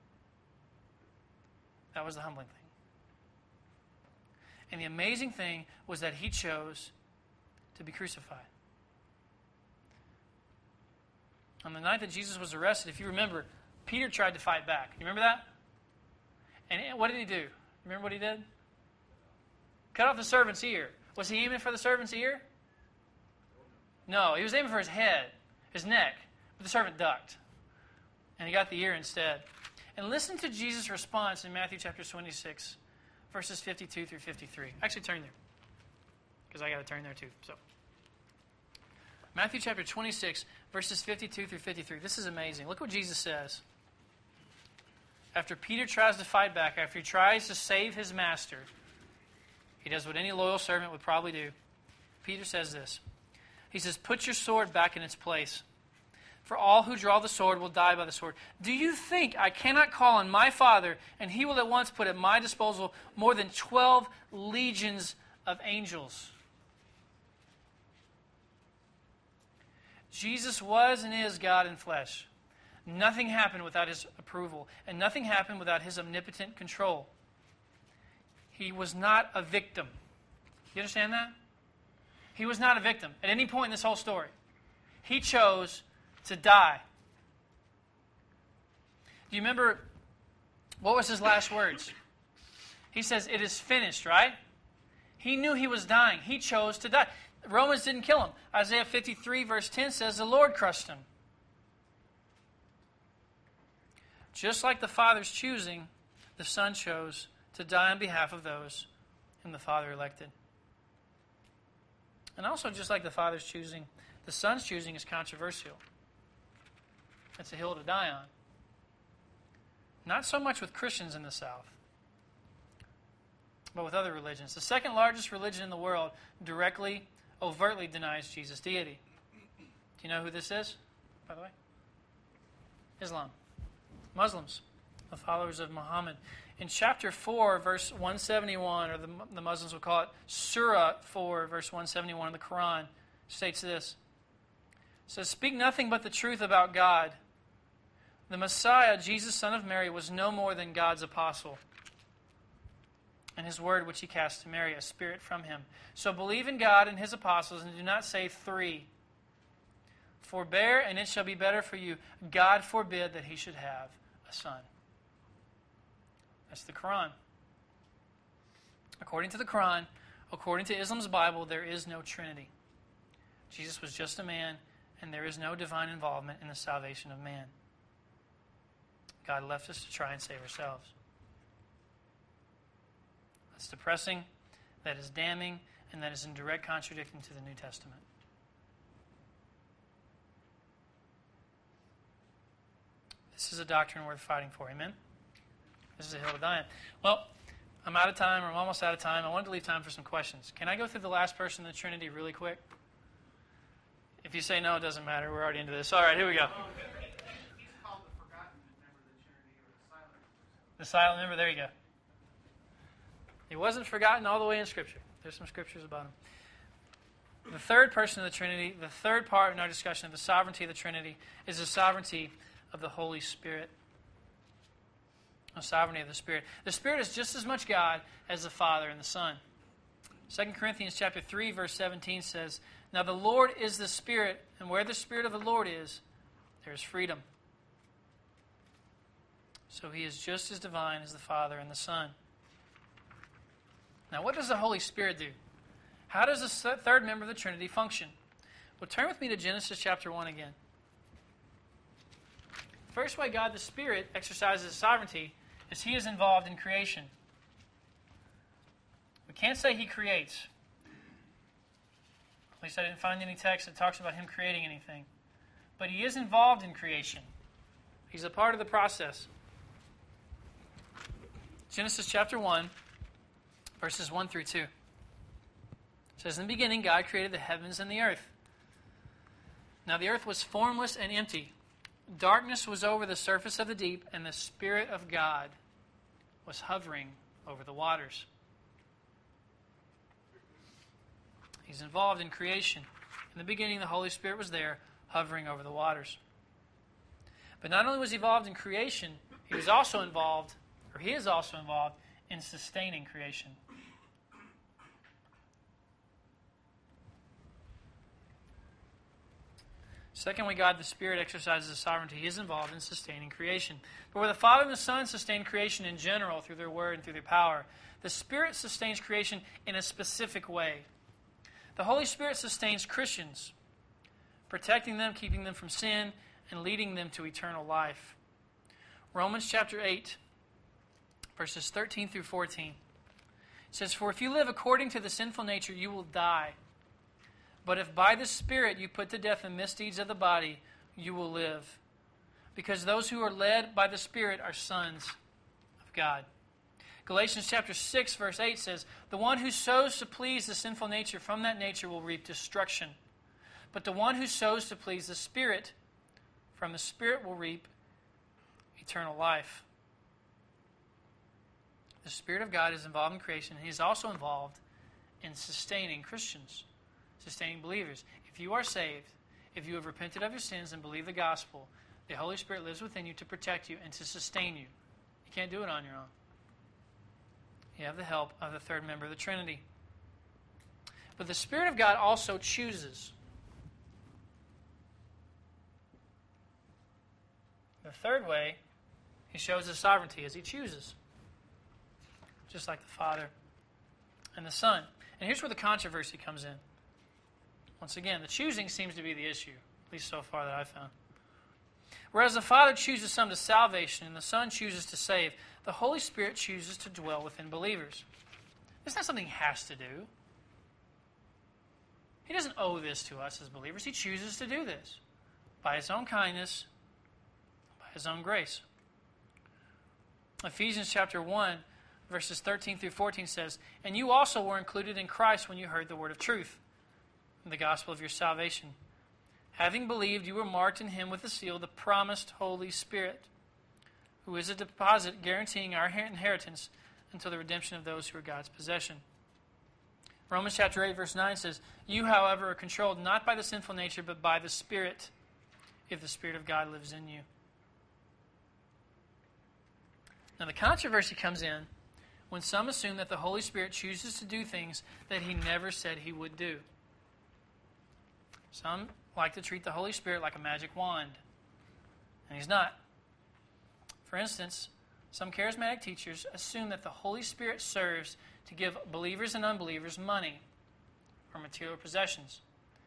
That was the humbling thing. And the amazing thing was that he chose to be crucified. On the night that Jesus was arrested, if you remember, Peter tried to fight back. You remember that? And what did he do? Remember what he did? Cut off the servant's ear. Was he aiming for the servant's ear? No, he was aiming for his head, his neck, but the servant ducked. And he got the ear instead. And listen to Jesus' response in Matthew chapter twenty-six, verses fifty-two through fifty-three. Actually, turn there, because I got to turn there too. So, Matthew chapter twenty-six, verses fifty-two through fifty-three. This is amazing. Look what Jesus says. After Peter tries to fight back, after he tries to save his master, he does what any loyal servant would probably do. Peter says this, He says, put your sword back in its place. For all who draw the sword will die by the sword. Do you think I cannot call on my Father, and he will at once put at my disposal more than twelve legions of angels? Jesus was and is God in flesh. Nothing happened without his approval, and nothing happened without his omnipotent control. He was not a victim. You understand that? He was not a victim at any point in this whole story. He chose to die. Do you remember, what was his last words? He says, it is finished, right? He knew he was dying. He chose to die. Romans didn't kill him. Isaiah fifty-three verse ten says, the Lord crushed him. Just like the Father's choosing, the Son chose to die on behalf of those whom the Father elected. And also, just like the Father's choosing, the Son's choosing is controversial. It's a hill to die on. Not so much with Christians in the South, but with other religions. The second largest religion in the world directly, overtly denies Jesus' deity. Do you know who this is, by the way? Islam. Muslims, the followers of Muhammad. In chapter four, verse one seventy-one, or the, the Muslims would call it Surah four, verse one seventy-one of the Quran, states this. It says, speak nothing but the truth about God. The Messiah, Jesus, son of Mary, was no more than God's apostle, and his word which he cast to Mary, a spirit from him. So believe in God and his apostles, and do not say three. Forbear, and it shall be better for you. God forbid that he should have a son. That's the Quran. According to the Quran, according to Islam's Bible, there is no Trinity. Jesus was just a man, and there is no divine involvement in the salvation of man. God left us to try and save ourselves. That's depressing, that is damning, and that is in direct contradiction to the New Testament. This is a doctrine worth fighting for. Amen? This is a hill to die on. Well, I'm out of time, or I'm almost out of time. I wanted to leave time for some questions. Can I go through the last person in the Trinity really quick? If you say no, it doesn't matter. We're already into this. All right, here we go. He's called the forgotten member of the Trinity, or the silent member. The silent member, there you go. He wasn't forgotten all the way in Scripture. There's some scriptures about him. The third person of the Trinity, the third part in our discussion of the sovereignty of the Trinity, is the sovereignty of the Holy Spirit. The sovereignty of the Spirit. The Spirit is just as much God as the Father and the Son. Second Corinthians chapter three, verse seventeen says, now the Lord is the Spirit, and where the Spirit of the Lord is, there is freedom. So he is just as divine as the Father and the Son. Now, what does the Holy Spirit do? How does the third member of the Trinity function? Well, turn with me to Genesis chapter one again. The first way God the Spirit exercises his sovereignty is he is involved in creation. We can't say he creates. At least I didn't find any text that talks about him creating anything. But he is involved in creation. He's a part of the process. Genesis chapter one, verses one through two. It says, in the beginning, God created the heavens and the earth. Now the earth was formless and empty. Darkness was over the surface of the deep, and the Spirit of God was hovering over the waters. He's involved in creation. In the beginning, the Holy Spirit was there, hovering over the waters. But not only was he involved in creation, he was also involved, or he is also involved, in sustaining creation. Secondly, God the Spirit exercises his sovereignty. He is involved in sustaining creation. But where the Father and the Son sustain creation in general through their word and through their power, the Spirit sustains creation in a specific way. The Holy Spirit sustains Christians, protecting them, keeping them from sin, and leading them to eternal life. Romans chapter eight, verses thirteen through fourteen. It says, for if you live according to the sinful nature, you will die. But if by the Spirit you put to death the misdeeds of the body, you will live. Because those who are led by the Spirit are sons of God. Galatians chapter six, verse eight says, the one who sows to please the sinful nature from that nature will reap destruction. But the one who sows to please the Spirit, from the Spirit will reap eternal life. The Spirit of God is involved in creation, and He is also involved in sustaining Christians, sustaining believers. If you are saved, if you have repented of your sins and believe the gospel, the Holy Spirit lives within you to protect you and to sustain you. You can't do it on your own. You have the help of the third member of the Trinity. But the Spirit of God also chooses. The third way, He shows His sovereignty as He chooses. Just like the Father and the Son. And here's where the controversy comes in. Once again, the choosing seems to be the issue, at least so far that I've found. Whereas the Father chooses some to salvation and the Son chooses to save, the Holy Spirit chooses to dwell within believers. It's not something He has to do. He doesn't owe this to us as believers. He chooses to do this by His own kindness, by His own grace. Ephesians chapter one, verses thirteen through fourteen says, "And you also were included in Christ when you heard the word of truth, the gospel of your salvation. Having believed, you were marked in Him with the seal, the promised Holy Spirit, who is a deposit guaranteeing our inheritance until the redemption of those who are God's possession." Romans chapter eight, verse nine says, "You, however, are controlled not by the sinful nature, but by the Spirit, if the Spirit of God lives in you." Now, the controversy comes in when some assume that the Holy Spirit chooses to do things that He never said He would do. Some like to treat the Holy Spirit like a magic wand, and He's not. For instance, some charismatic teachers assume that the Holy Spirit serves to give believers and unbelievers money or material possessions.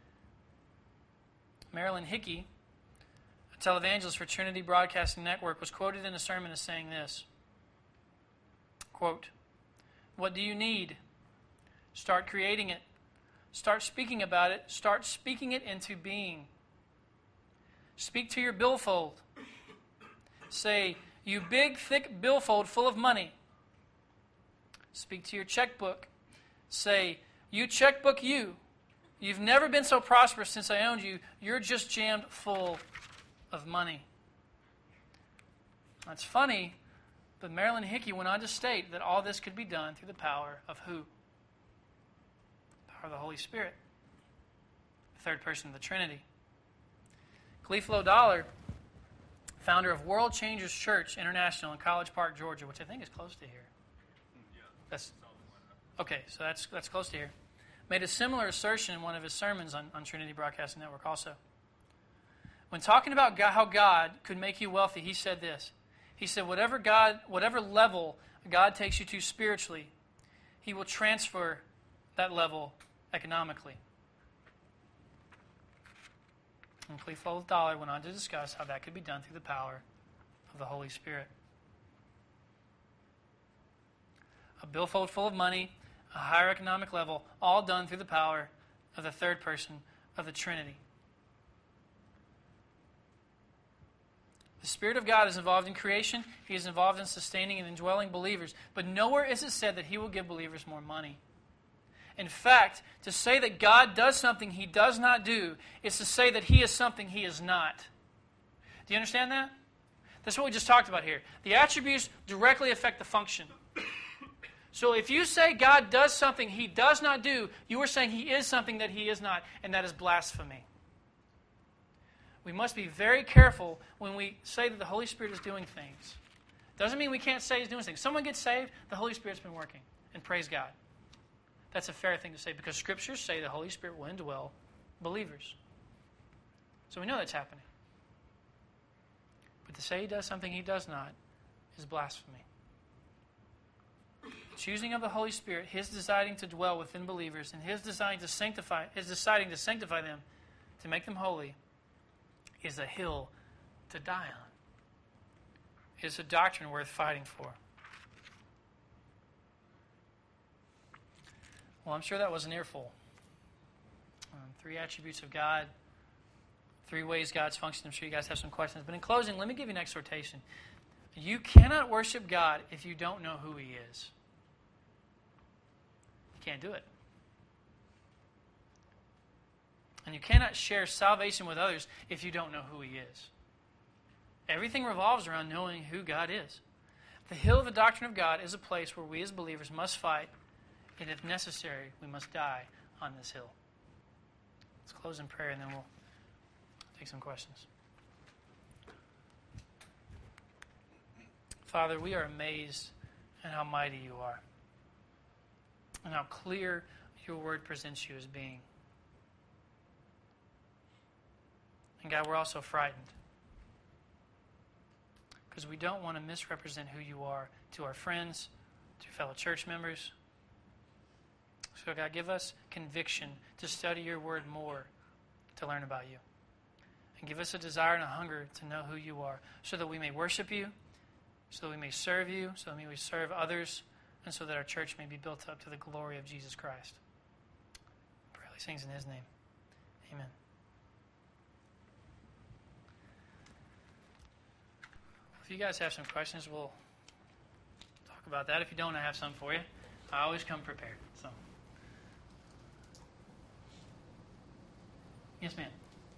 Marilyn Hickey, a televangelist for Trinity Broadcasting Network, was quoted in a sermon as saying this, quote, "What do you need? Start creating it. Start speaking about it. Start speaking it into being. Speak to your billfold. Say, 'You big, thick billfold full of money.' Speak to your checkbook. Say, 'You checkbook you. You've never been so prosperous since I owned you. You're just jammed full of money.'" That's funny, but Marilyn Hickey went on to state that all this could be done through the power of who? The power of the Holy Spirit, the third person of the Trinity. Cleflo Dollar, founder of World Changers Church International in College Park, Georgia, which I think is close to here. That's, okay, so that's that's close to here. Made a similar assertion in one of his sermons on, on Trinity Broadcasting Network also. When talking about God, how God could make you wealthy, he said this. He said, whatever God, whatever level God takes you to spiritually, He will transfer that level economically. And Cleflo Dollar went on to discuss how that could be done through the power of the Holy Spirit. A billfold full of money, a higher economic level, all done through the power of the third person of the Trinity. The Spirit of God is involved in creation. He is involved in sustaining and indwelling believers. But nowhere is it said that He will give believers more money. In fact, to say that God does something He does not do is to say that He is something He is not. Do you understand that? That's what we just talked about here. The attributes directly affect the function. So if you say God does something He does not do, you are saying He is something that He is not, and that is blasphemy. We must be very careful when we say that the Holy Spirit is doing things. Doesn't mean we can't say He's doing things. Someone gets saved, the Holy Spirit's been working, and praise God. That's a fair thing to say because Scriptures say the Holy Spirit will indwell believers. So we know that's happening. But to say He does something He does not is blasphemy. The choosing of the Holy Spirit, His deciding to dwell within believers, and His deciding to sanctify, His deciding to sanctify them, to make them holy, is a hill to die on. It's a doctrine worth fighting for. Well, I'm sure that was an earful. Um, three attributes of God, three ways God's function. I'm sure you guys have some questions. But in closing, let me give you an exhortation. You cannot worship God if you don't know who He is. You can't do it. And you cannot share salvation with others if you don't know who he is. Everything revolves around knowing who God is. The hill of the doctrine of God is a place where we as believers must fight, and if necessary, we must die on this hill. Let's close in prayer, and then we'll take some questions. Father, we are amazed at how mighty you are, and how clear your word presents you as being. And God, we're also frightened, because we don't want to misrepresent who you are to our friends, to fellow church members. So God, give us conviction to study your word more, to learn about you. And give us a desire and a hunger to know who you are, so that we may worship you, so that we may serve you, so that we may serve others, and so that our church may be built up to the glory of Jesus Christ. I pray these things in his name. Amen. If you guys have some questions, we'll talk about that. If you don't, I have some for you. I always come prepared. So, yes, ma'am.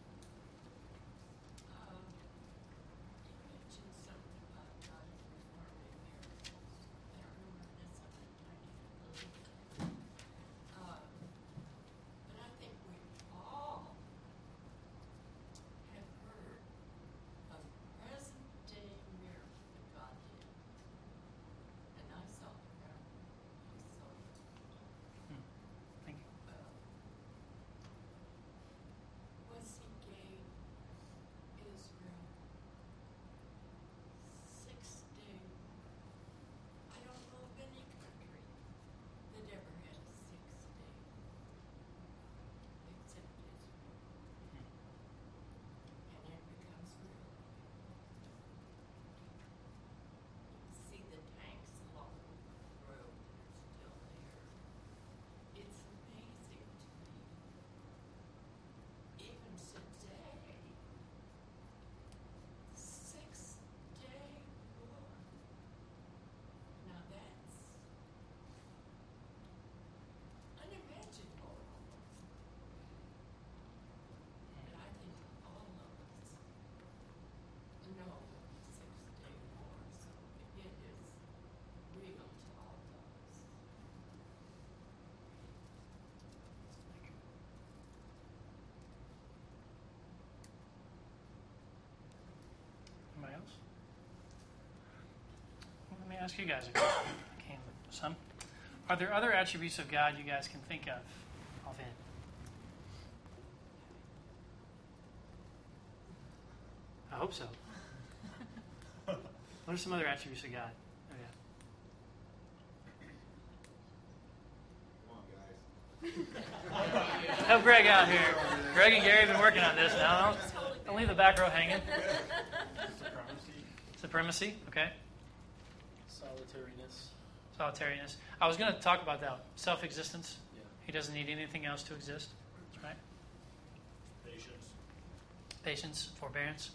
Um, you mentioned something about God performing miracles. I don't remember this on the tiny little. Um, but I think we all have heard of present-day miracle that God did. And I saw the miracle. I saw it. Thank you. Uh, was he gave Israel six days. I don't know of any country that ever had a six day except Israel. And it becomes real. You see the tanks along the road, they're still there. It's amazing to me. Even today, six day war. Now that's unimaginable almost. But I think all of us know six day war, so it is real to all of us. Anybody else? Well, let me ask you guys a question. Came some. Are there other attributes of God you guys can think of offhand? I hope so. What are some other attributes of God? Oh, yeah. Come on, guys. Help Greg out here. Greg and Gary have been working on this now. Don't, don't leave the back row hanging. Supremacy. Supremacy, okay. Solitariness. Solitariness. I was going to talk about that. Self-existence. Yeah. He doesn't need anything else to exist. That's right. Patience. Patience, forbearance,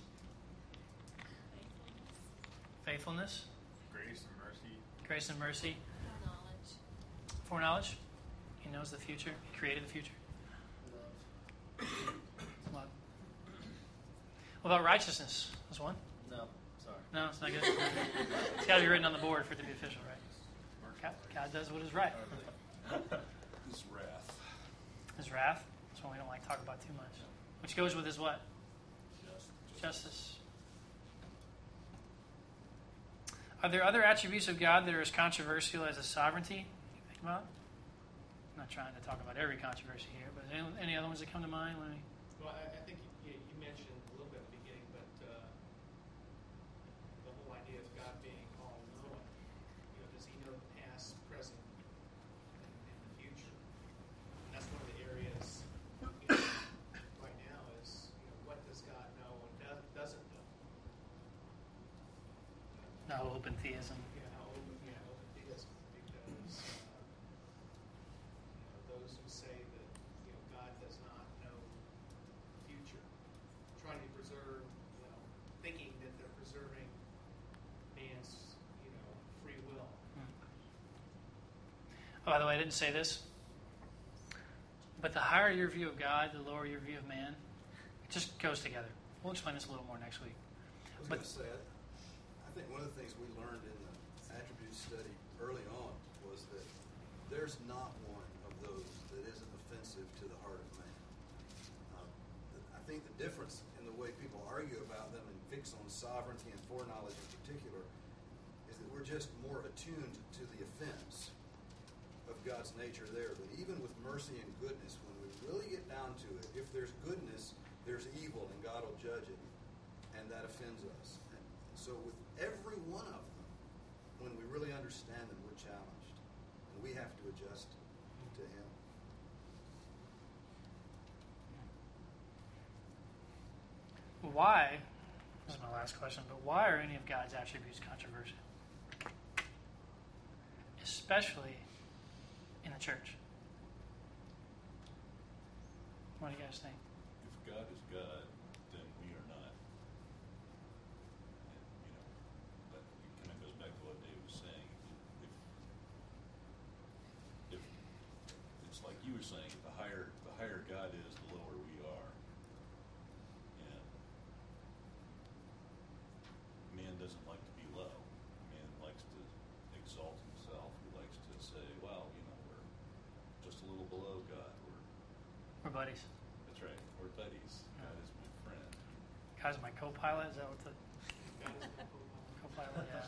faithfulness, Grace and mercy. grace and mercy, Knowledge. foreknowledge. He knows the future. He created the future. Love. Love. What about righteousness? That's one. No, sorry. No, it's not good. It's got to be written on the board for it to be official, right? God, God does what is right. His wrath. His wrath. That's one we don't like to talk about too much. Which goes with his what? Justice. Are there other attributes of God that are as controversial as his sovereignty? You think about? I'm not trying to talk about every controversy here, but any, any other ones that come to mind? Let me, Well, I, I think you, you mentioned a little bit at the beginning, but uh, the whole idea of God being all-knowing. You know, does he know the past, present, and, and the future? And that's one of the areas you know, right now is, you know, what does God know and does, doesn't know? no open theism. Yeah, how open, yeah, open theism, because uh, you know, those who say that you know God does not know the future, trying to preserve, you know, thinking that they're preserving man's, you know, free will. Oh, by the way, I didn't say this. But the higher your view of God, the lower your view of man. It just goes together. We'll explain this a little more next week. I was But going to say, I I think one of the things we learned in the attribute study early on was that there's not one of those that isn't offensive to the heart of man. Um, I think the difference in the way people argue about them and fix on sovereignty and foreknowledge in particular is that we're just more attuned to the offense of God's nature there. But even with mercy and goodness, when we really get down to it, if there's goodness, there's evil, and God will judge it, and that offends us. And so with every one of them, when we really understand them, we're challenged, and we have to adjust to Him. why, this is my last question, but why are any of God's attributes controversial? Especially in the church. What do you guys think? If God is God, then we are not. And, you know, that kind of goes back to what Dave was saying. If, if it's like you were saying, the higher the higher God is, the lower we are. And man doesn't like to be low. Man likes to exalt himself. He likes to say, "Well, you know, we're just a little below God. We're We're buddies. That's right. We're buddies. God is my friend." Guy's my co-pilot. Is that what the God is my co-pilot. co-pilot? Yeah.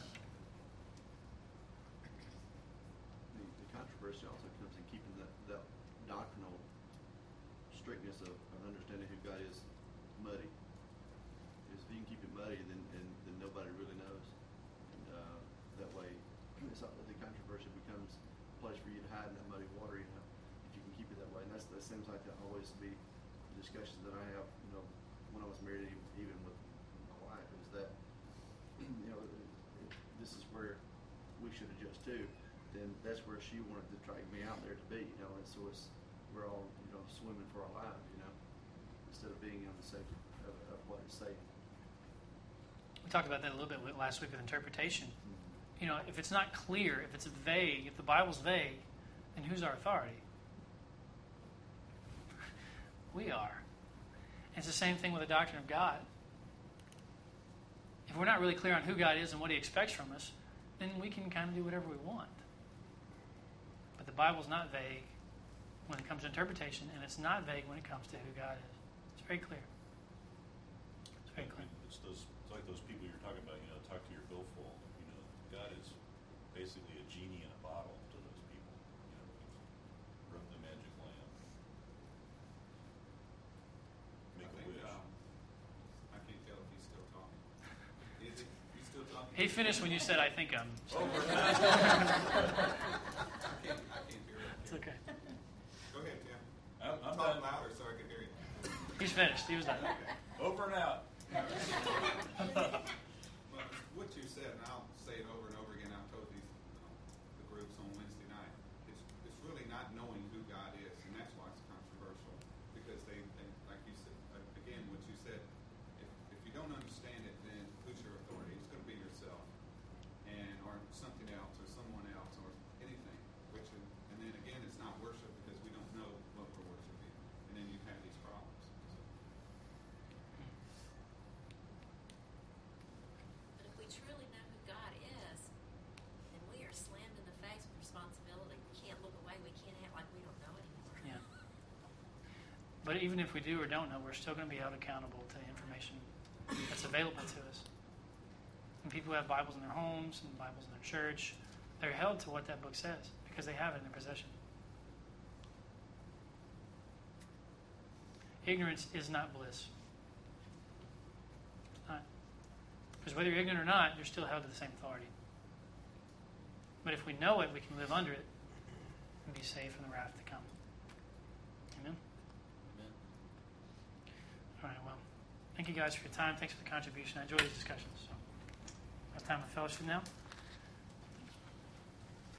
The, the controversy also comes in keeping that, that doctrinal strictness of, of understanding who God is muddy. Because if you can keep it muddy, then then, then nobody really knows. And uh, that way, it's not, the controversy becomes a place for you to hide in that muddy water. You know, if you can keep it that way, and that's that seems like that always be the discussions that I have. You know, when I was married, even, even with my wife, is that you know this is where we should adjust to. Then that's where she wanted to drag me out there to be, you know, and so it's we're all, you know, swimming for our lives, you know, instead of being on the safe of, of what it's saying. We talked about that a little bit with- last week with interpretation. You know, if it's not clear, if it's vague, if the Bible's vague, then who's our authority? We are. And it's the same thing with the doctrine of God. If we're not really clear on who God is and what He expects from us, then we can kind of do whatever we want. But the Bible's not vague when it comes to interpretation, and it's not vague when it comes to who God is. It's very clear. It's very clear. It's those. It's like those people you're talking about. You know, talk to your billfold. You know, God is basically a genie in a bottle to those people. You know, rub the magic lamp, make I a think, wish. um, I can't tell if he's still talking. Is he? He's still talking? He finished when you said, "I think I'm." Over. I can't, I can't hear it. It's okay. Go ahead, Tim. I'm, I'm Talk done. louder so I can hear you. He's finished. He was done. Over and out. Well, what you said, and I'll say it over and over again, I've told these um, the groups on Wednesday night, it's, it's really not knowing who God is, and that's why it's controversial. Because they, they like you said, uh, again, what you said, if, if you don't understand it, then who's your authority? It's going to be yourself, and or something else, or someone else, or anything. Which, is, and then again, it's not worship because we don't know what we're worshiping, and then you have these problems. So. But if we truly know who God is, then we are slammed in the face with responsibility. We can't look away. We can't act like we don't know anymore. Yeah. But even if we do or don't know, we're still going to be held accountable to the information that's available to us. And people who have Bibles in their homes and Bibles in their church, they're held to what that book says because they have it in their possession. Ignorance is not bliss. It's not. Because whether you're ignorant or not, you're still held to the same authority. But if we know it, we can live under it and be safe from the wrath to come. Amen? Amen. All right, well, thank you guys for your time. Thanks for the contribution. I enjoyed these discussions. So, have time for fellowship now.